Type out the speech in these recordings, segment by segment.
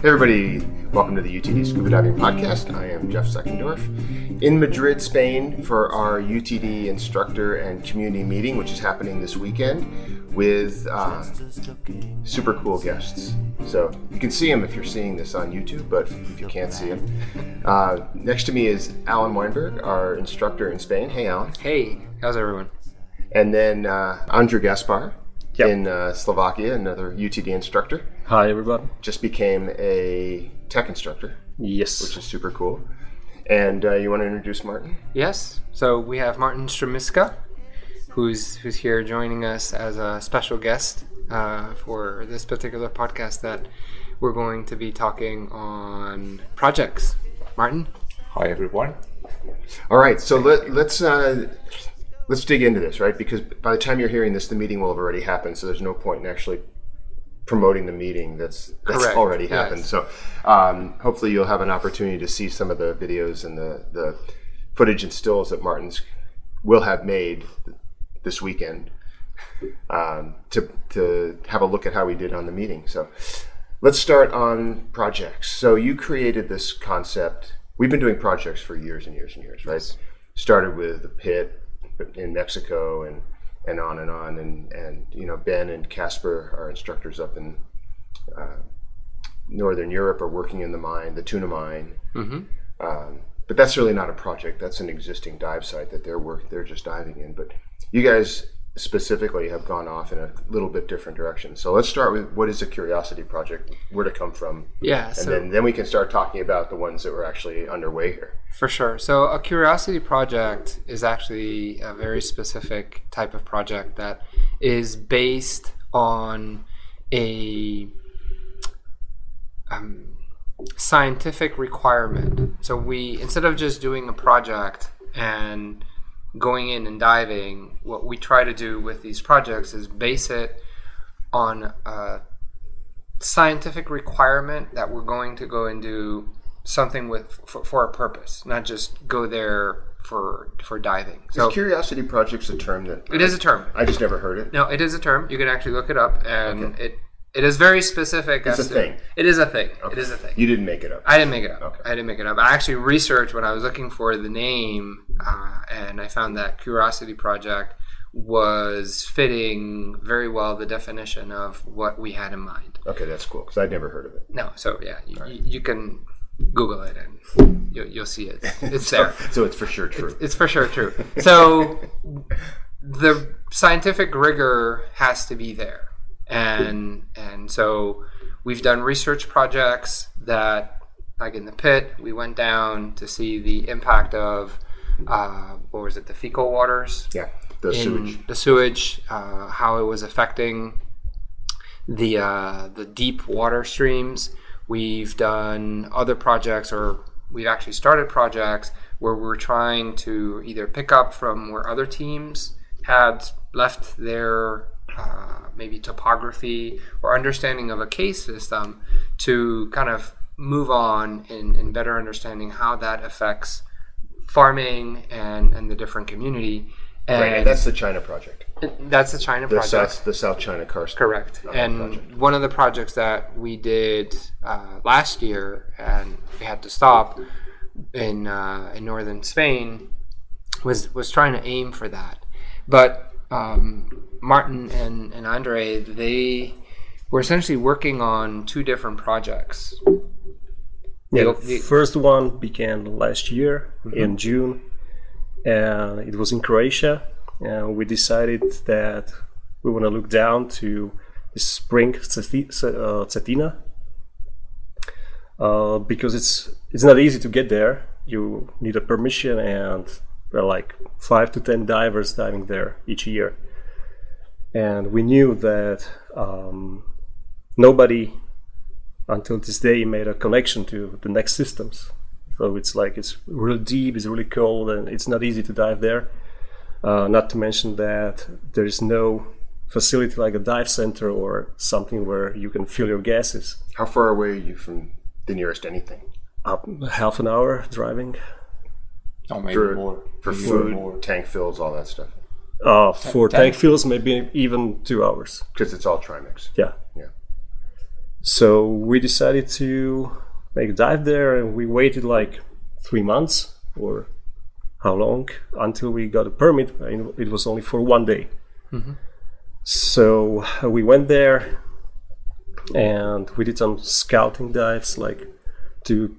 Hey everybody, welcome to the UTD Scuba Diving Podcast. I am Jeff Seckendorf in Madrid, Spain for our UTD instructor and community meeting, which is happening this weekend with super cool guests. So you can see them if you're seeing this on YouTube, but if you can't see them. Next to me is Alan Weinberg, our instructor in Spain. Hey Alan. Hey, how's everyone? And then Andrew Gaspar in Slovakia, another UTD instructor. Hi, everybody. Just became a tech instructor. Yes. Which is super cool. And you want to introduce Martin? Yes. So we have Martin Stremiska, who's here joining us as a special guest for this particular podcast that we're going to be talking on projects. Martin? Hi, everyone. All right. So let's dig into this, right? Because by the time you're hearing this, the meeting will have already happened. So there's no point in actually promoting the meeting that's already happened. Yes. So hopefully you'll have an opportunity to see some of the videos and the footage and stills that Martin's will have made this weekend to have a look at how we did on the meeting. So let's start on projects. So you created this concept. We've been doing projects for years and years and years, right? Yes. Started with the pit in Mexico and on and you know, Ben and Casper, our instructors up in Northern Europe, are working in the mine, the tuna mine. Mm-hmm. But that's really not a project. That's an existing dive site that they're just diving in. But you guys specifically have gone off in a little bit different direction. So let's start with, what is a curiosity project? Where to come from? Yeah. And then we can start talking about the ones that were actually underway here. For sure. So a curiosity project is actually a very specific type of project that is based on a scientific requirement. So we, instead of just doing a project and going in and diving, what we try to do with these projects is base it on a scientific requirement that we're going to go and do something with for a purpose, not just go there for diving. So curiosity project's a term that it is a term. I just never heard it. No, it is a term. You can actually look it up, and it is very specific. It's a thing. It is a thing. Okay. It is a thing. You didn't make it up. I didn't make it up. Okay. I didn't make it up. I actually researched when I was looking for the name, and I found that Curiosity Project was fitting very well the definition of what we had in mind. Okay, that's cool, because I'd never heard of it. No, so yeah, you can Google it and you'll see it. It's there. So it's for sure true. It's for sure true. So the scientific rigor has to be there. And so we've done research projects that, like in the pit, we went down to see the impact of the fecal waters? Yeah, the sewage. The sewage, how it was affecting the deep water streams. We've done other projects, or we've actually started projects where we're trying to either pick up from where other teams had left their maybe topography or understanding of a cave system to kind of move on in better understanding how that affects farming and the different community. And that's the China project. That's the China project. The South China Karst. Correct. And project. One of the projects that we did last year, and we had to stop in northern Spain, was trying to aim for that. But Martin and Andre, they were essentially working on two different projects. Yeah, the first one began last year in June, and it was in Croatia. And we decided that we want to look down to the spring Cetina, because it's not easy to get there. You need a permission, and there are like 5 to 10 divers diving there each year. And we knew that nobody until this day made a connection to the next systems. So it's really deep, it's really cold, and it's not easy to dive there. Not to mention that there is no facility like a dive center or something where you can fill your gases. How far away are you from the nearest anything? Half an hour driving. Oh, maybe more. For food, tank fills, all that stuff. For tank fills, maybe even 2 hours. Because it's all Trimix. Yeah. So we decided to make a dive there, and we waited like 3 months or how long until we got a permit. It was only for 1 day. So we went there and we did some scouting dives, like to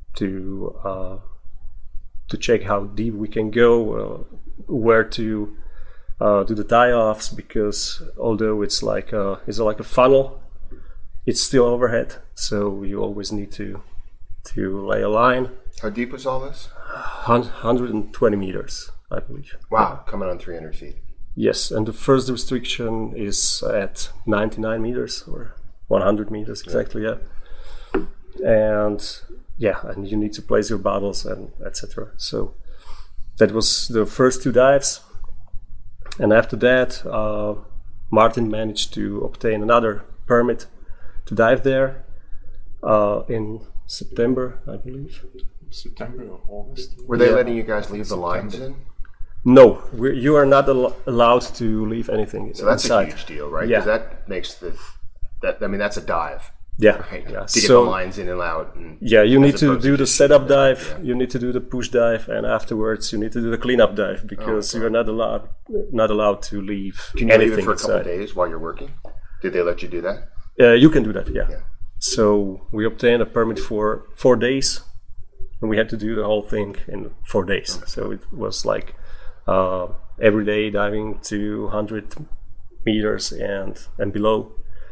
check how deep we can go, where to do the tie-offs, because although it's like a funnel, it's still overhead, so you always need to lay a line. How deep was all this? 120 meters, I believe. Wow, coming on 300 feet. Yes, and the first restriction is at 99 meters or 100 meters exactly, yeah. And you need to place your bottles and etc. So that was the first 2 dives, and after that, Martin managed to obtain another permit to dive there in September, I believe. September or August. Were they letting you guys leave the lines in? No, you are not allowed to leave anything. So that's inside. a huge deal, right? Yeah. Because that makes that's a dive. Yeah, Right? yeah. To get the lines in and out. And You need to opposed do to the just setup shooting it. dive, Yeah. you need to do the push dive, and afterwards you need to do the cleanup dive, because you are not allowed to leave Can you anything leave it for a couple inside. of days while you're working? Did they let you do that? You can do that, yeah. Yeah. So we obtained a permit for 4 days, and we had to do the whole thing in 4 days. So it was like every day diving to 100 meters and below.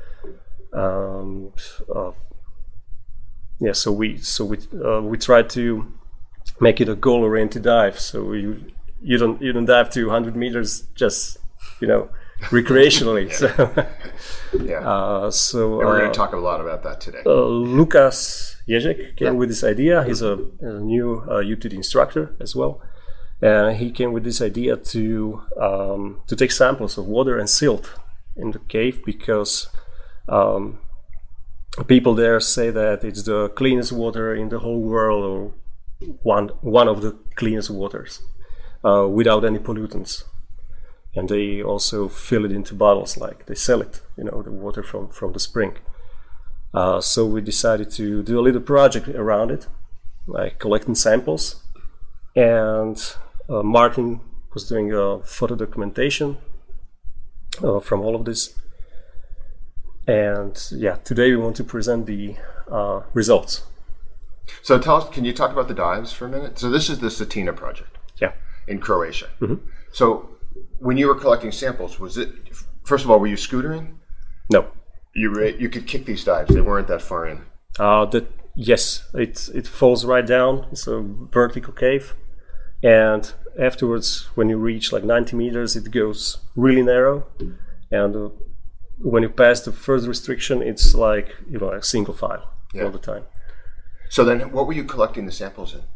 So we tried to make it a goal-oriented dive. So you don't dive to 100 meters just recreationally. So. Yeah. So and we're going to talk a lot about that today. Lukas Ježek came with this idea. He's a new UTD instructor as well. He came with this idea to take samples of water and silt in the cave, because people there say that it's the cleanest water in the whole world, or one of the cleanest waters, without any pollutants. And they also fill it into bottles, like they sell it, the water from the spring. So we decided to do a little project around it, like collecting samples. And Martin was doing photo documentation from all of this. And today we want to present the results. So can you talk about the dives for a minute? So this is the Cetina project. Yeah. In Croatia. Mm-hmm. So when you were collecting samples, was it, first of all, were you scootering? No. You could kick these dives. They weren't that far in. Yes, it falls right down. It's a vertical cave. And afterwards, when you reach like 90 meters, it goes really narrow. And when you pass the first restriction, it's like, a single file all the time. So then what were you collecting the samples in?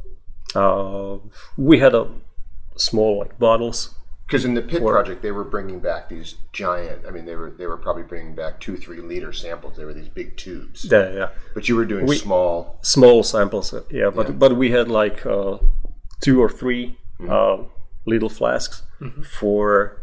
We had a small bottles. Because in the pit project, they were bringing back these giant. I mean, they were probably bringing back 2-3 liter samples. They were these big tubes. Yeah. But you were doing small samples. But we had like 2 or 3 little flasks for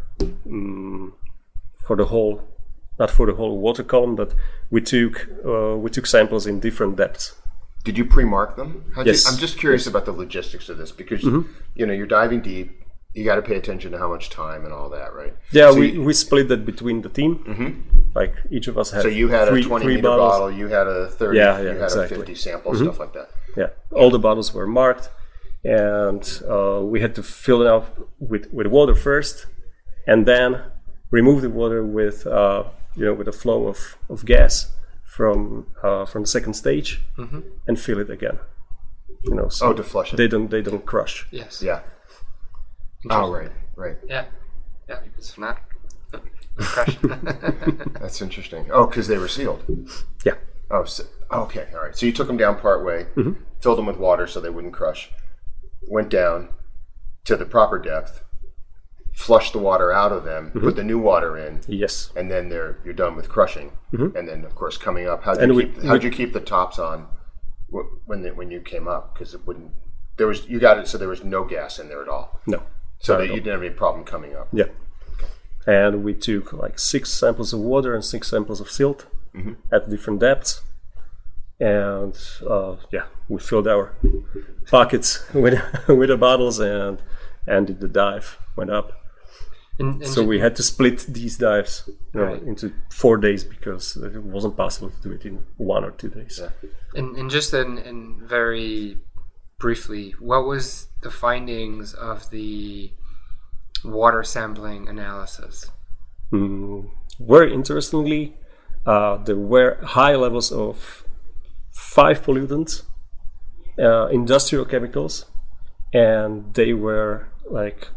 the whole, not for the whole water column, but we took samples in different depths. Did you pre-mark them? Yes. I'm just curious about the logistics of this, because you're diving deep. You got to pay attention to how much time and all that, right? Yeah, so we split that between the team. Like each of us had. So you had three a 20-meter bottles. bottle, you had a 30, you had exactly. a 50 sample, stuff like that. Yeah, all the bottles were marked, and we had to fill it up with water first, and then remove the water with with a flow of gas from the second stage, and fill it again. So to flush it. They don't crush. Yes. Yeah. Oh, right. Yeah, because if not, crush. That's interesting. Oh, because they were sealed. Yeah. Oh, okay, all right. So you took them down part way, filled them with water so they wouldn't crush, went down to the proper depth, flushed the water out of them, put the new water in. Yes. And then you're done with crushing. And then, of course, coming up, how'd you keep the tops on when you came up? Because it wouldn't. You got it. So there was no gas in there at all. No. So that you didn't have any problem coming up. Yeah. And we took like 6 samples of water and 6 samples of silt. at different depths. And we filled our pockets with the bottles and did the dive, went up. And So we had to split these dives Right. into 4 days because it wasn't possible to do it in 1 or 2 days. And just in very briefly, what was the findings of the water sampling analysis? Very interestingly, there were high levels of 5 pollutants, industrial chemicals, and they were like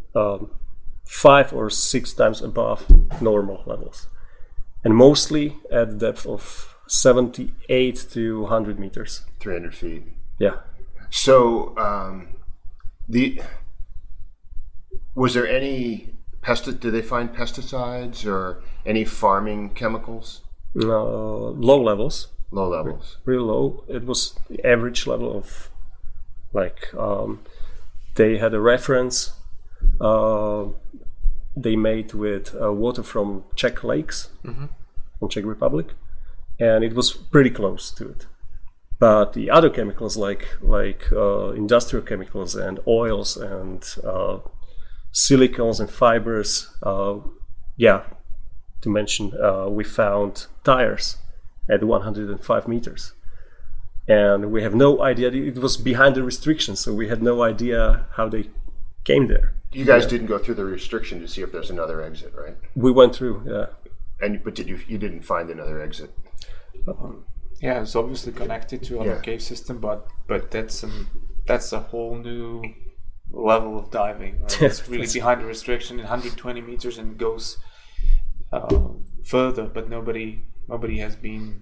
5 or 6 times above normal levels, and mostly at the depth of 78 to 100 meters. 300 feet. Yeah. So, was there any did they find pesticides or any farming chemicals? Low levels. Low levels. Real low. It was the average level of they had a reference they made with water from Czech lakes from Czech Republic, and it was pretty close to it. But the other chemicals like industrial chemicals and oils and silicones and fibers, to mention, we found tires at 105 meters. And we have no idea, it was behind the restrictions, so we had no idea how they came there. You guys didn't go through the restriction to see if there's another exit, right? We went through, But you didn't find another exit? Yeah, it's obviously connected to other cave system, but that's a whole new level of diving. Right? It's really behind the restriction, 120 meters, and goes further. But nobody has been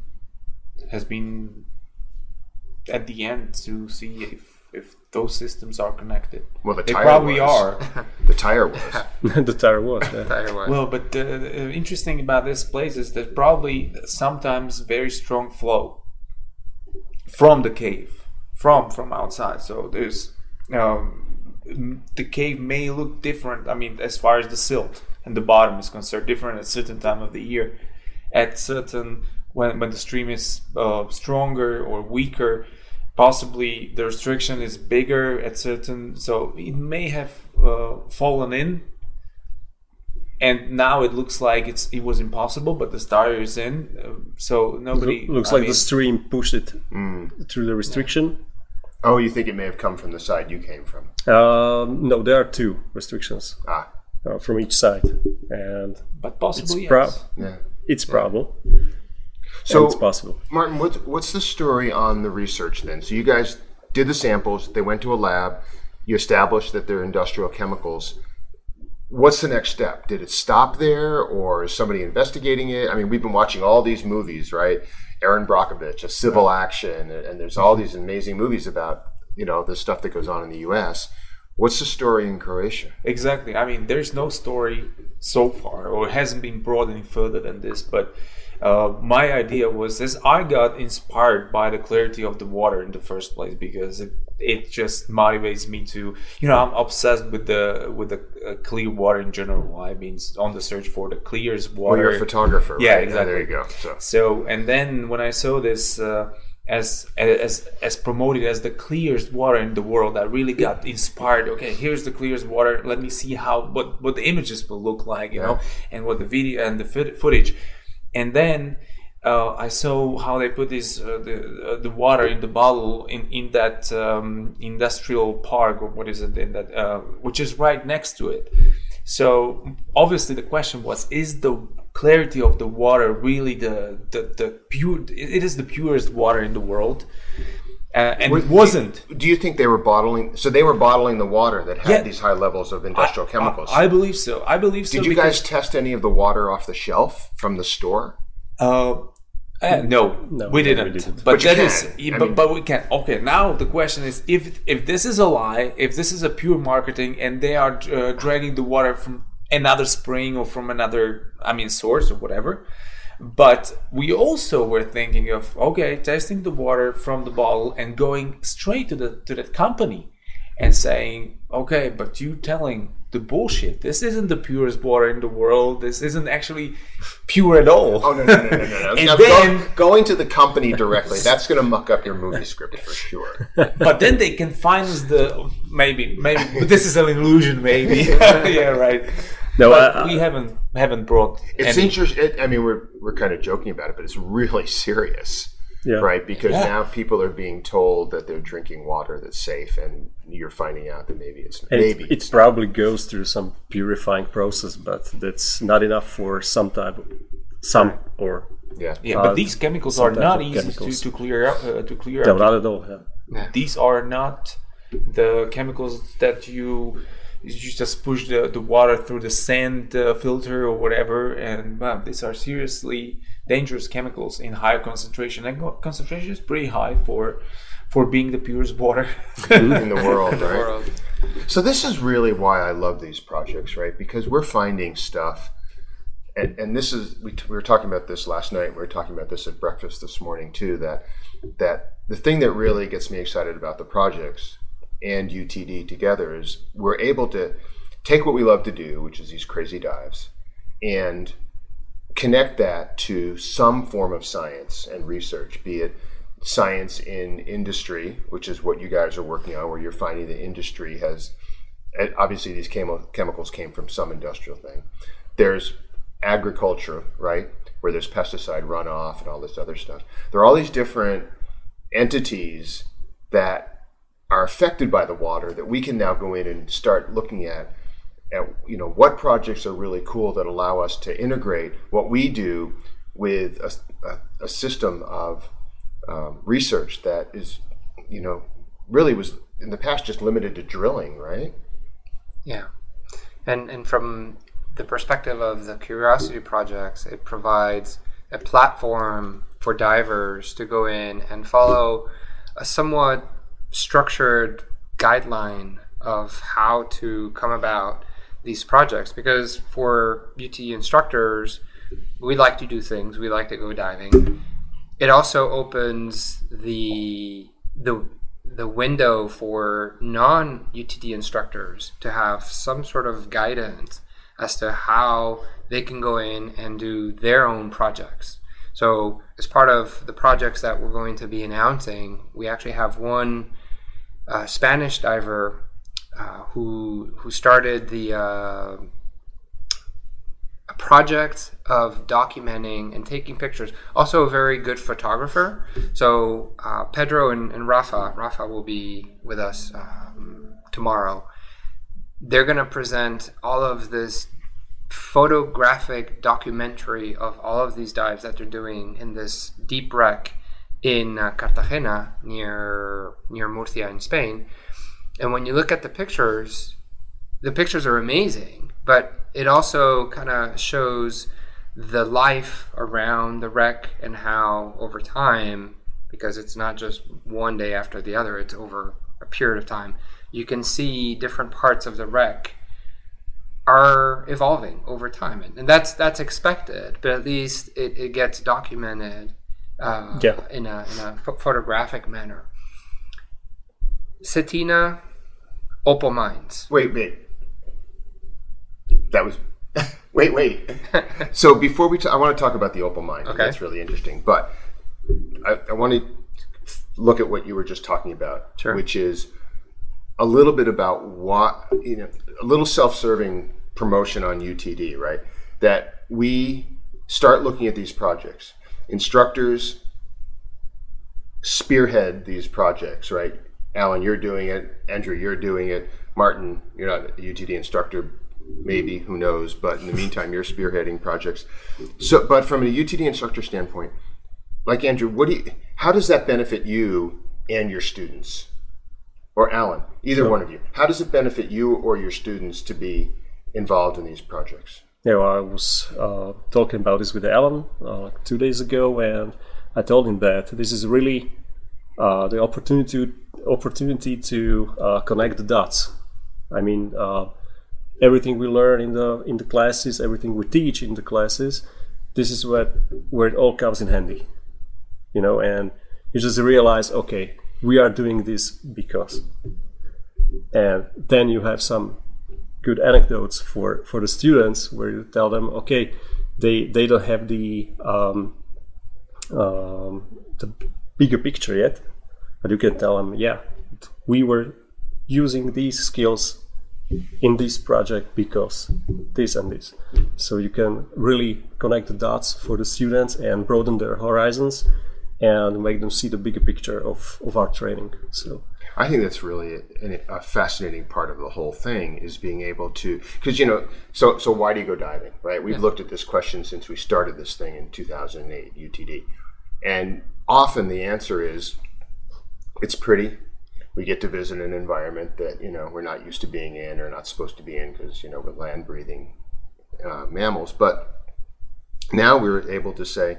at the end to see if those systems are connected. Well, they probably are. The tire was. The tire was. Yeah. Tire was. Well, but the interesting about this place is that probably sometimes very strong flow from the cave, from outside. So there's the cave may look different. I mean, as far as the silt and the bottom is concerned, different at certain time of the year. At certain when the stream is stronger or weaker, possibly the restriction is bigger at certain. So it may have fallen in. And now it looks like it was impossible, but the tire is in, so nobody... Looks like the stream pushed it through the restriction. Oh, you think it may have come from the side you came from? No, there are 2 restrictions from each side. But possibly, it's probable. So, it's possible. Martin, what's the story on the research then? So you guys did the samples, they went to a lab, you established that they're industrial chemicals. What's the next step? Did it stop there, or is somebody investigating it? I mean, we've been watching all these movies, right? Aaron Brockovich, A Civil Action, and there's all these amazing movies about, the stuff that goes on in the U.S. What's the story in Croatia? Exactly. I mean, there's no story so far, or it hasn't been brought any further than this, but my idea was this: I got inspired by the clarity of the water in the first place, because it just motivates me to, I'm obsessed with the clear water in general. I've been on the search for the clearest water. Well, you're a photographer, right? Yeah, exactly. There you go. So, and then when I saw this as promoted as the clearest water in the world, I really got inspired. Okay, here's the clearest water. Let me see what the images will look like, and what the video and the footage. And then I saw how they put this the water in the bottle in that industrial park, or what is it, in that which is right next to it. So obviously the question was: is the clarity of the water really the pure? It is the purest water in the world, and it wasn't. Do you think they were bottling? So they were bottling the water that had these high levels of industrial chemicals. I believe so. Did you guys test any of the water off the shelf from the store? No, we didn't. But that is, but we can. Okay, now the question is: if this is a lie, if this is a pure marketing, and they are dragging the water from another spring or from another, source or whatever. But we also were thinking of testing the water from the bottle and going straight to that company and saying, but you telling the bullshit. This isn't the purest water in the world. This isn't actually pure at all. Oh, no. And Now, then- going to the company directly, that's going to muck up your movie script for sure. But then they can finance maybe, but this is an illusion, maybe. Yeah, right. No, But we haven't brought. It's any- interesting. I mean, we're kind of joking about it, but it's really serious, yeah. right? Because Yeah. now people are being told that they're drinking water that's safe, and you're finding out that maybe it's And maybe it probably goes through some purifying process, but that's not enough for yeah. Yeah, but these chemicals are type not of easy chemicals. to clear up. no, not at all. Yeah. These are not the chemicals that you just push the water through the sand filter or whatever, and these are seriously dangerous chemicals in higher concentration. And concentration is pretty high for being the purest water. in the world, The right? world. So this is really why I love these projects, right? Because we're finding stuff, and this is we were talking about this last night. We were talking about this at breakfast this morning too. That the thing that really gets me excited about the projects and UTD together is we're able to take what we love to do, which is these crazy dives, and connect that to some form of science and research, be it science in industry, which is what you guys are working on, where you're finding the industry has, obviously these chemicals came from some industrial thing. There's agriculture, right, where there's pesticide runoff and all this other stuff. There are all these different entities that are affected by the water that we can now go in and start looking at what projects are really cool that allow us to integrate what we do with a system of research that is, really was in the past just limited to drilling, right? Yeah, and from the perspective of the Curiosity projects, it provides a platform for divers to go in and follow a somewhat structured guideline of how to come about these projects. Because for UT instructors, we like to do things, we like to go diving. It also opens the window for non-UTD instructors to have some sort of guidance as to how they can go in and do their own projects. So as part of the projects that we're going to be announcing, we actually have one Spanish diver who started a project of documenting and taking pictures. Also a very good photographer. So Pedro and Rafa will be with us tomorrow. They're going to present all of this photographic documentary of all of these dives that they're doing in this deep wreck in Cartagena near Murcia in Spain. And when you look at the pictures are amazing, but it also kind of shows the life around the wreck and how over time, because it's not just one day after the other, it's over a period of time, you can see different parts of the wreck are evolving over time. And that's expected, but at least it gets documented in a photographic manner. Cetina, Opal Mines. Wait. That was... Wait. So before I want to talk about the Opal Mine. Okay. That's really interesting. But I want to look at what you were just talking about, Sure. Which is a little bit about what, a little self-serving promotion on UTD, right? That we start looking at these projects. Instructors spearhead these projects, right? Alan, you're doing it. Andrew, you're doing it. Martin, you're not a UTD instructor, maybe, who knows? But in the meantime, you're spearheading projects. So, but from a UTD instructor standpoint, like Andrew, how does that benefit you and your students? Or Alan, either one of you. How does it benefit you or your students to be involved in these projects? I was talking about this with Alan 2 days ago, and I told him that this is really the opportunity to connect the dots. I mean, everything we learn in the classes, everything we teach in the classes, this is where it all comes in handy, and you just realize, okay, we are doing this because, and then you have some good anecdotes for the students, where you tell them, okay, they don't have the bigger picture yet, but you can tell them, yeah, we were using these skills in this project because this and this. So you can really connect the dots for the students and broaden their horizons and make them see the bigger picture of our training. So I think that's really a fascinating part of the whole thing, is being able to, because, so why do you go diving, right? We've looked at this question since we started this thing in 2008, UTD. And often the answer is, it's pretty. We get to visit an environment that, we're not used to being in or not supposed to be in because, we're land-breathing mammals. But now we're able to say,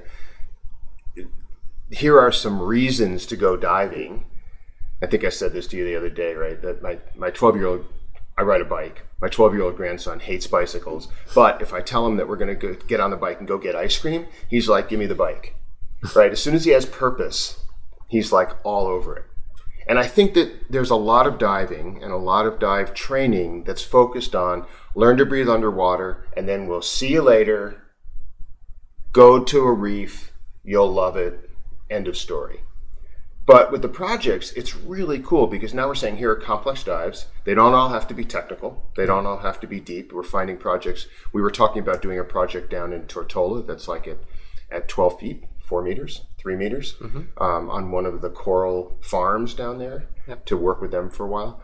here are some reasons to go diving. I think I said this to you the other day, right? That my 12-year-old, I ride a bike. My 12-year-old grandson hates bicycles. But if I tell him that we're going to get on the bike and go get ice cream, he's like, give me the bike, right? As soon as he has purpose, he's like all over it. And I think that there's a lot of diving and a lot of dive training that's focused on learn to breathe underwater, and then we'll see you later, go to a reef, you'll love it, end of story. But with the projects, it's really cool because now we're saying here are complex dives. They don't all have to be technical. They don't all have to be deep. We're finding projects. We were talking about doing a project down in Tortola that's like at 12 feet, 4 meters, 3 meters, on one of the coral farms down there to work with them for a while.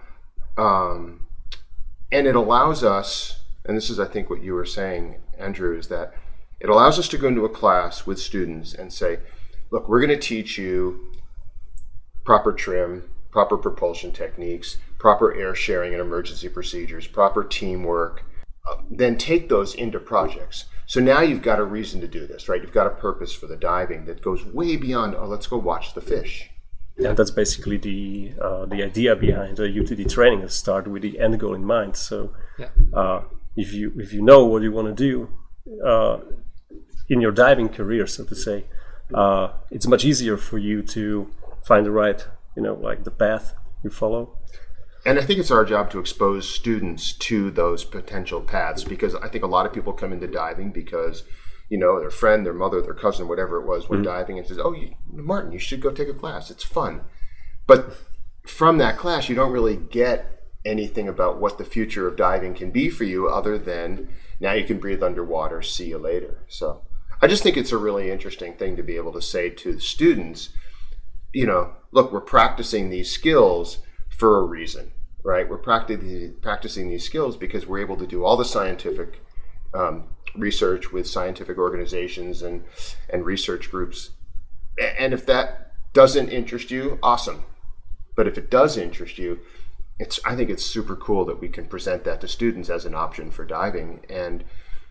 And it allows us, and this is I think what you were saying, Andrew, is that it allows us to go into a class with students and say, look, we're going to teach you proper trim, proper propulsion techniques, proper air sharing and emergency procedures, proper teamwork, then take those into projects. So now you've got a reason to do this, right? You've got a purpose for the diving that goes way beyond, let's go watch the fish. And that's basically the idea behind the UTD training, is start with the end goal in mind. So if you know what you want to do in your diving career, so to say, it's much easier for you to find the right, like the path you follow. And I think it's our job to expose students to those potential paths, because I think a lot of people come into diving because, their friend, their mother, their cousin, whatever it was, went diving and says, Martin, you should go take a class. It's fun. But from that class, you don't really get anything about what the future of diving can be for you other than now you can breathe underwater, see you later. So I just think it's a really interesting thing to be able to say to students, look, we're practicing these skills for a reason, right? We're practicing these skills because we're able to do all the scientific research with scientific organizations and research groups. And if that doesn't interest you, awesome. But if it does interest you, I think it's super cool that we can present that to students as an option for diving. And,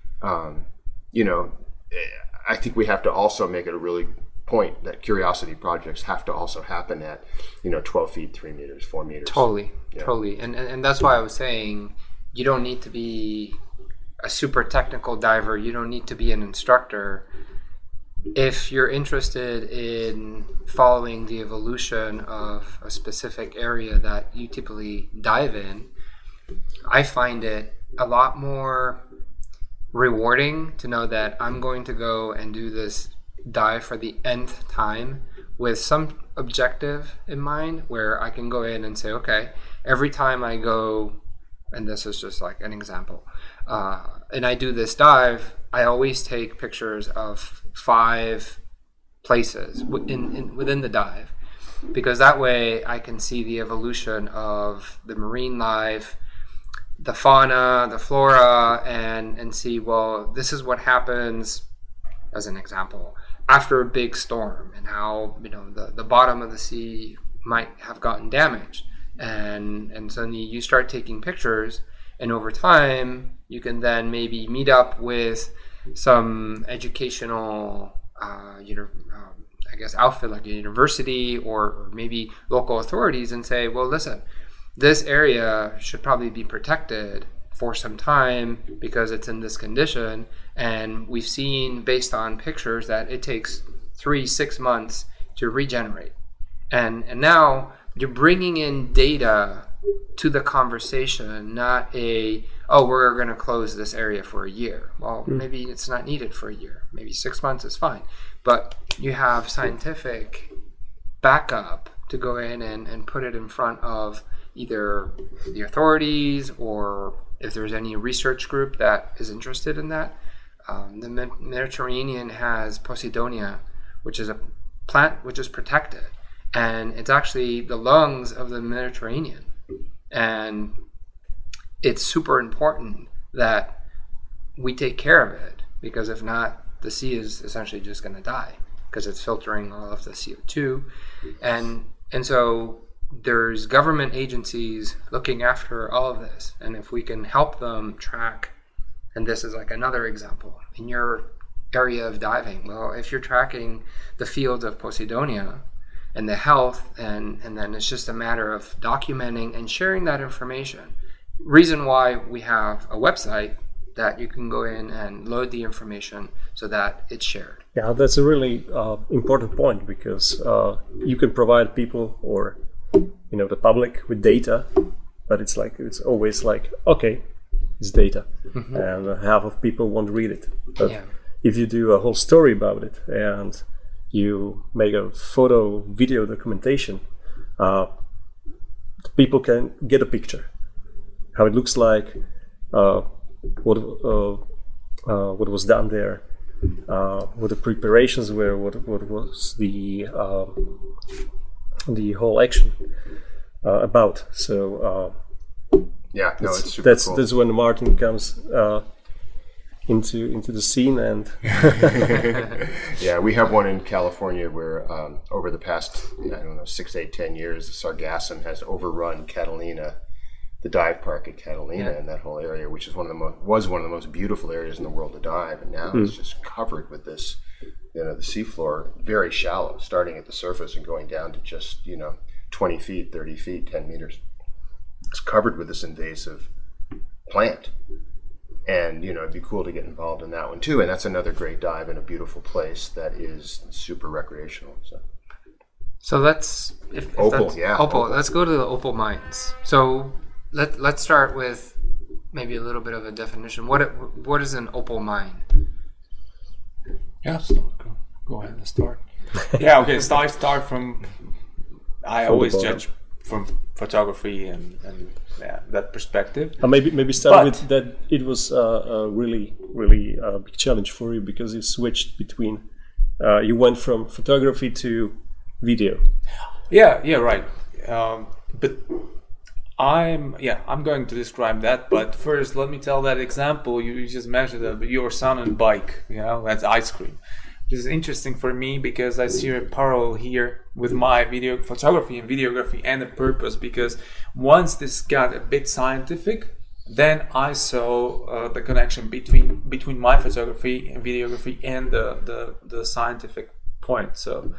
I think we have to also make it a really point that curiosity projects have to also happen at 12 feet, 3 meters, 4 meters. Totally. And that's why I was saying you don't need to be a super technical diver. You don't need to be an instructor. If you're interested in following the evolution of a specific area that you typically dive in, I find it a lot more rewarding to know that I'm going to go and do this dive for the nth time with some objective in mind, where I can go in and say, okay, every time I go, and this is just like an example, and I do this dive, I always take pictures of 5 places within the dive, because that way I can see the evolution of the marine life, the fauna, the flora, and see, well, this is what happens, as an example, after a big storm, and how the bottom of the sea might have gotten damaged, and suddenly you start taking pictures, and over time you can then maybe meet up with some educational outfit like a university or maybe local authorities and say, well, listen, this area should probably be protected for some time because it's in this condition, and we've seen based on pictures that it takes 3-6 months to regenerate, and now you're bringing in data to the conversation, not oh, we're going to close this area for a year. Well, maybe it's not needed for a year. Maybe 6 months is fine. But you have scientific backup to go in and put it in front of either the authorities or if there's any research group that is interested in that. The Mediterranean has Posidonia, which is a plant which is protected. And it's actually the lungs of the Mediterranean. And it's super important that we take care of it, because if not, the sea is essentially just going to die because it's filtering all of the CO2. And so there's government agencies looking after all of this. And if we can help them track, and this is like another example, in your area of diving, well, if you're tracking the fields of Posidonia and the health, and then it's just a matter of documenting and sharing that information. Reason why we have a website that you can go in and load the information so that it's shared. Yeah, that's a really important point, because you can provide people or the public with data, but it's always like, okay, it's data, and half of people won't read it. But if you do a whole story about it and you make a photo, video documentation, people can get a picture, how it looks like, what was done there, what the preparations were, what was the whole action about. So it's super cool. That's when Martin comes into the scene, and yeah, we have one in California where over the past 6, 8, 10 years, the sargassum has overrun Catalina, the dive park at Catalina, and that whole area, which is one of the most beautiful areas in the world to dive, and now it's just covered with this, the seafloor, very shallow, starting at the surface and going down to just 20 feet, 30 feet, 10 meters. It's covered with this invasive plant. And, it'd be cool to get involved in that one too. And that's another great dive in a beautiful place that is super recreational. So let's, Opal. Let's go to the Opal mines. So let's start with maybe a little bit of a definition. What is an Opal mine? Yeah, go ahead and start. Yeah, okay. Start from. I always judge from photography and that perspective. Maybe start with that. It was a really big challenge for you, because you switched between. You went from photography to video. Yeah, right. But I'm going to describe that. But first, let me tell that example you just mentioned of your son and bike. That's ice cream. Which is interesting for me, because I see a parallel here with my video photography and videography and the purpose. Because once this got a bit scientific, then I saw the connection between my photography and videography and the scientific point. So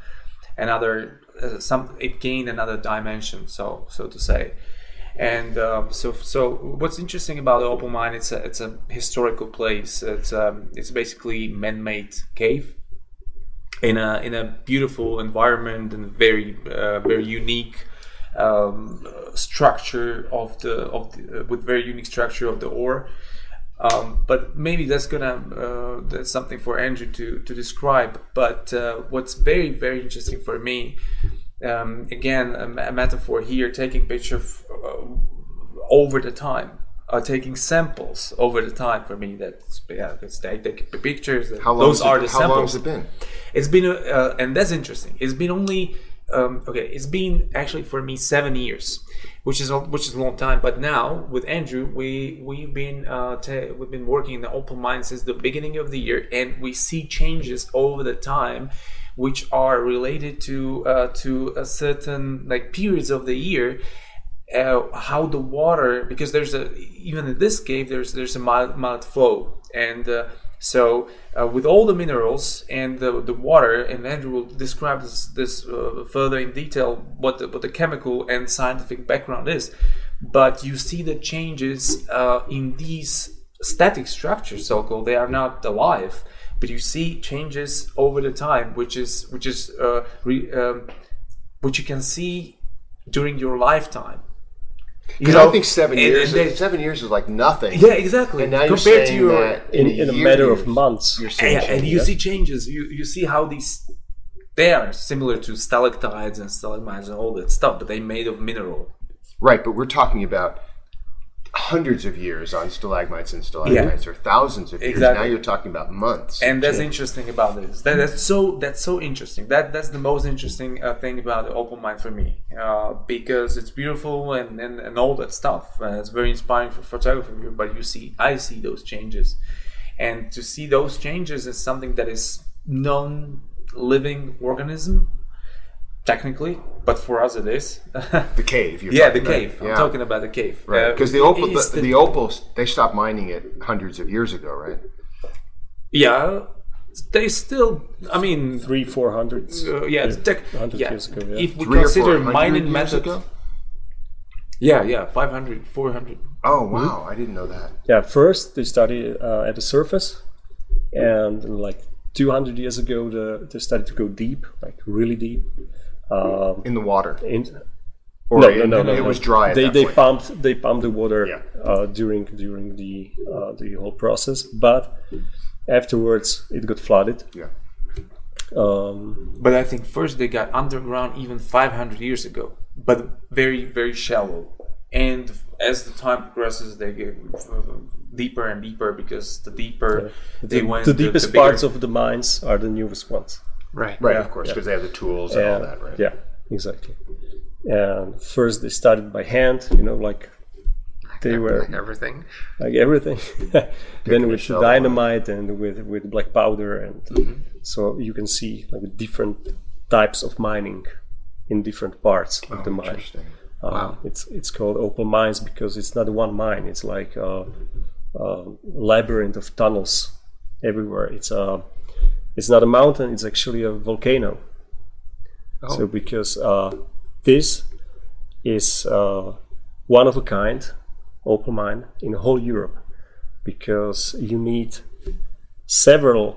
it gained another dimension, so to say. And so what's interesting about the Opal mine? It's a historical place. It's basically man-made cave in a beautiful environment and very unique structure with very unique structure of the ore. But maybe that's something for Andrew to describe. But what's very, very interesting for me, again, a metaphor here, taking pictures over the time, taking samples over the time. For me, take pictures. How long has it been? It's been, and that's interesting. It's been only it's been actually for me 7 years, which is a long time. But now with Andrew, we've been working in the Opal mine since the beginning of the year, and we see changes over the time, which are related to a certain periods of the year. How the water, because even in this cave there's a mild flow, and so with all the minerals and the water, and Andrew will describe this further in detail what the chemical and scientific background is, but you see the changes in these static structures, so-called. They are not alive, but you see changes over the time, which you can see during your lifetime. Because I think 7 years. 7 years is like nothing. Yeah, exactly. And now you're compared saying to your that in a matter of months. You're seeing and you changes. see changes. You see how they are similar to stalactites and stalagmites and all that stuff, but they made of mineral. Right, but we're talking about hundreds of years on stalagmites and stalagmites, or thousands of years. Exactly. Now you're talking about months. And that's interesting about this. That's so interesting. That's the most interesting thing about the Opal mine for me, because it's beautiful and all that stuff. It's very inspiring for photography. But I see those changes, and to see those changes is something that is non-living organism. Technically, but for us it is. The cave. Yeah, the cave. I'm talking about the cave. Right, because the opals, they stopped mining it hundreds of years ago, right? Yeah, they still. I mean, 300-400. 100 years ago. Yeah. If we 300 or consider 400 mining years methods. ago? Yeah, 500, 400. Oh wow, I didn't know that. Yeah, first they started at the surface, and like 200 years ago, they started to go deep, like really deep. In the water. No. It was dry. At that They point. pumped the water during the whole process, but afterwards it got flooded. Yeah. But I think first they got underground even 500 years ago, but very, very shallow. And as the time progresses, they get deeper and deeper, because the deeper they went, the deepest the bigger. parts of the mines are the newest ones. Right. Right, of course, because they have the tools and all that, right? Yeah, exactly. And first they started by hand, like they were Like everything. like everything. Then with shell dynamite and with black powder, and so you can see like different types of mining in different parts of the mine. Interesting. Wow. It's called opal mines because it's not one mine. It's like a labyrinth of tunnels everywhere. It's not a mountain. It's actually a volcano. Oh. So because this is one of a kind opal mine in whole Europe, because you need several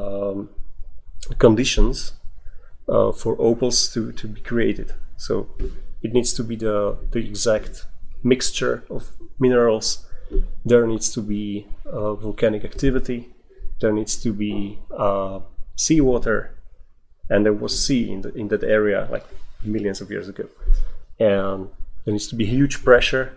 conditions for opals to be created. So it needs to be the exact mixture of minerals. There needs to be volcanic activity. There needs to be seawater, and there was sea in that area like millions of years ago. And there needs to be huge pressure.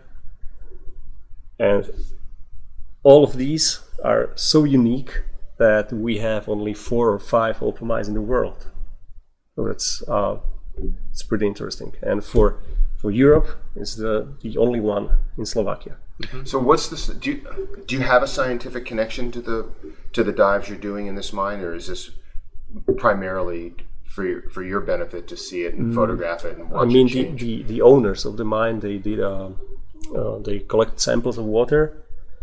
And all of these are so unique that we have only 4 or 5 opal mines in the world. So it's pretty interesting. And for Europe, it's the only one in Slovakia. So what's this? Do you have a scientific connection to the dives you're doing in this mine, or is this primarily for your benefit to see it and photograph it and watch it change? the owners of the mine, they did they collect samples of water.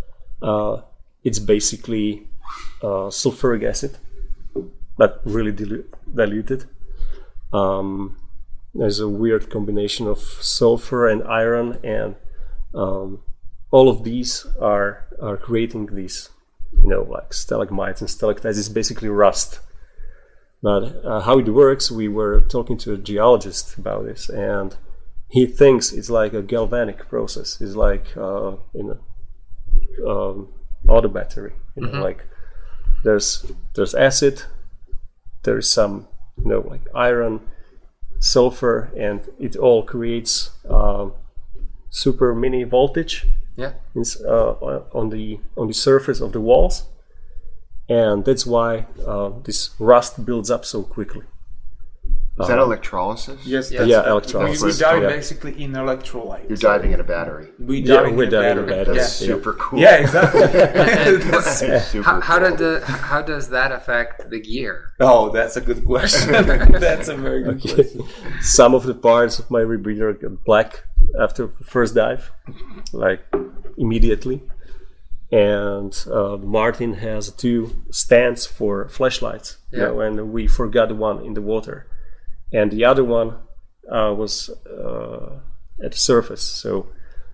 It's basically sulfuric acid, but really diluted. There's a weird combination of sulfur and iron, and all of these are creating these, like stalagmites and stalactites. It's basically rust. But how it works, we were talking to a geologist about this, and he thinks it's like a galvanic process. It's like in a auto battery. Like there's acid, there's some like iron, sulfur, and it all creates super mini voltage. Yeah. On the surface of the walls, and that's why this rust builds up so quickly. Is that electrolysis? Yes, Yeah, electrolysis. We dive Yeah. basically in electrolyte. You're diving in a battery. We Yeah, dive we're in a diving in a battery. battery. Yeah. Super cool. Yeah, exactly. Super How cool. how does that affect the gear? Oh, that's a good question. That's a very good question. Some of the parts of my rebreather get black after the first dive, like immediately. And Martin has 2 stands for flashlights, and we forgot one in the water, and the other one was at the surface. So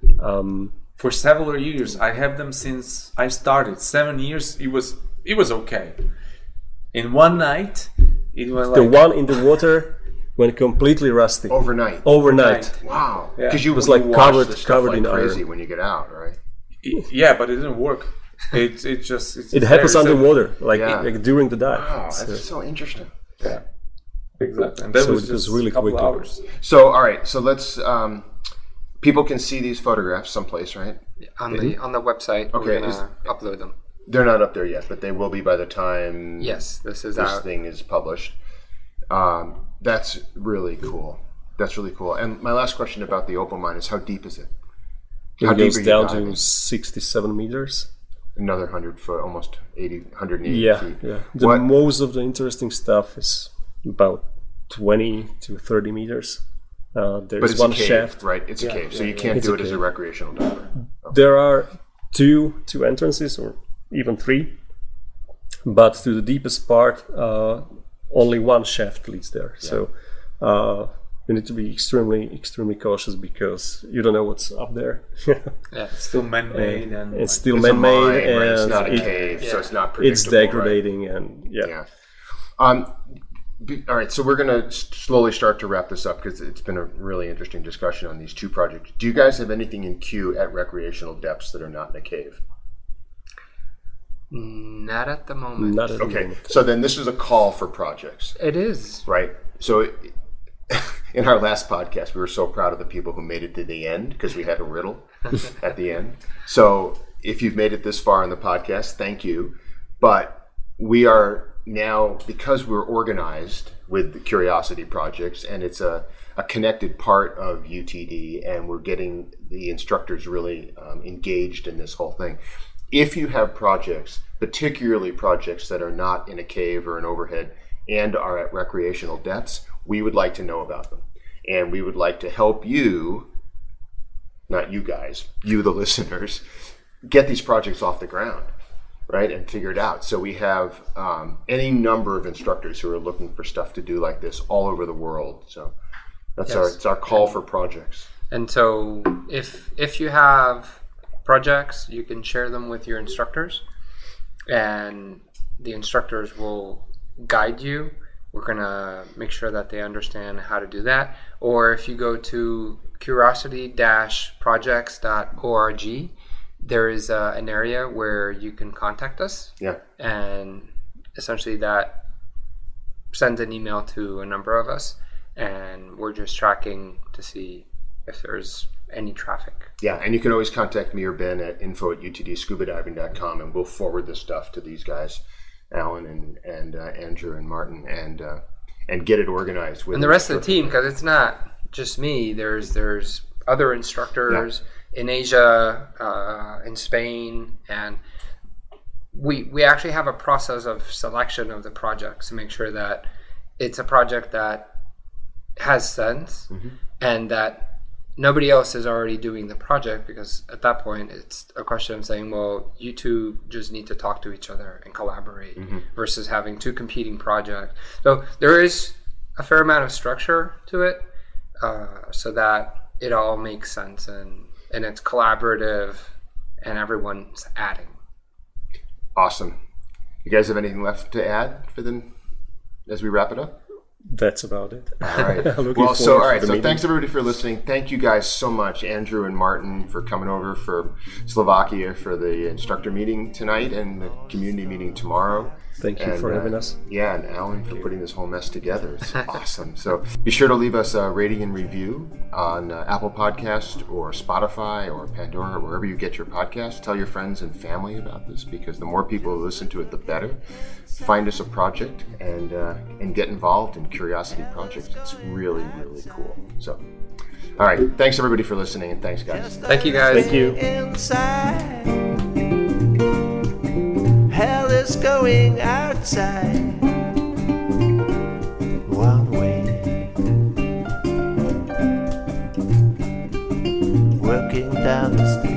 For several years, I have them since I started. 7 years, it was okay. In one night, it was like the one in the water went completely rusty Overnight. overnight. Wow. Yeah. Because you It was you like wash covered- the stuff covered like in crazy iron. when you get out, right? Yeah, but it didn't work. It's It happens there, so- underwater, like, Yeah. like during the dive. Wow, So- that's so interesting. Yeah, exactly. And that So was it was just really a couple quickly. hours. So, all right. So let's. People can see these photographs someplace, right? On the website. Okay, We're gonna upload them. They're not up there yet, but they will be by the time Yes, this is this out. thing is published. That's really cool. That's really cool. And my last question about the Opal mine is, how deep is it? How It deep goes are you down diving? to 67 meters. Another 100 foot, almost 80, 180 Yeah, feet. yeah. The What- most of the interesting stuff is about 20 to 30 meters. But There's it's one a cave, shaft. right? It's a cave, so you can't It's do a it as a cave. recreational diver. There are two entrances, or even three, but to the deepest part, only one shaft leads there. So you need to be extremely cautious because you don't know what's up there. Yeah. Still man-made and It's still It's a man-made, mine, right? It's and not a it- cave, so it's not it's predictable. right? degrading, and Yeah. All right, so we're going to slowly start to wrap this up because it's been a really interesting discussion on these two projects. Do you guys have anything in queue at recreational depths that are not in a cave? Not at the moment. not at the Okay, moment. so then this is a call for projects, It is. right? So in our last podcast, we were so proud of the people who made it to the end because we had a riddle at the end. So if you've made it this far in the podcast, thank you. But we are now, because we're organized with the Curiosity projects, and it's a connected part of UTD, and we're getting the instructors really engaged in this whole thing. If you have projects, particularly projects that are not in a cave or an overhead and are at recreational depths, we would like to know about them. And we would like to help you, not you guys, you the listeners, get these projects off the ground, right, and figure it out. So we have any number of instructors who are looking for stuff to do like this all over the world. So that's Yes. our call for projects. And so if you have projects, you can share them with your instructors, and the instructors will guide you. We're going to make sure that they understand how to do that. Or if you go to curiosity-projects.org, there is an area where you can contact us. Yeah. And essentially that sends an email to a number of us, and we're just tracking to see if there's any traffic. Yeah, and you can always contact me or Ben at info@utdscubadiving.com, and we'll forward this stuff to these guys, Alan and Andrew and Martin, and get it organized with And the rest of the team, because it's not just me. There's other instructors in Asia, in Spain, and we actually have a process of selection of the projects to make sure that it's a project that has sense and that nobody else is already doing the project, because at that point it's a question of saying, well, you two just need to talk to each other and collaborate versus having two competing projects. So there is a fair amount of structure to it, so that it all makes sense and it's collaborative and everyone's adding. Awesome. You guys have anything left to add for them as we wrap it up? That's about it. All right. Looking Well, so forward all right. for the So meeting. thanks everybody for listening. Thank you guys so much, Andrew and Martin, for coming over for Slovakia for the instructor meeting tonight and the community meeting tomorrow. Thank you for having us. Yeah, and Alan for putting this whole mess together. It's awesome. So be sure to leave us a rating and review on Apple Podcast or Spotify or Pandora, wherever you get your podcast. Tell your friends and family about this, because the more people who listen to it, the better. Find us a project and get involved in Curiosity Projects. It's really, really cool. So, all right. Thanks everybody for listening, and thanks guys. Thank you, guys. Thank you. Inside. Hell is going outside. One way. Working down the street.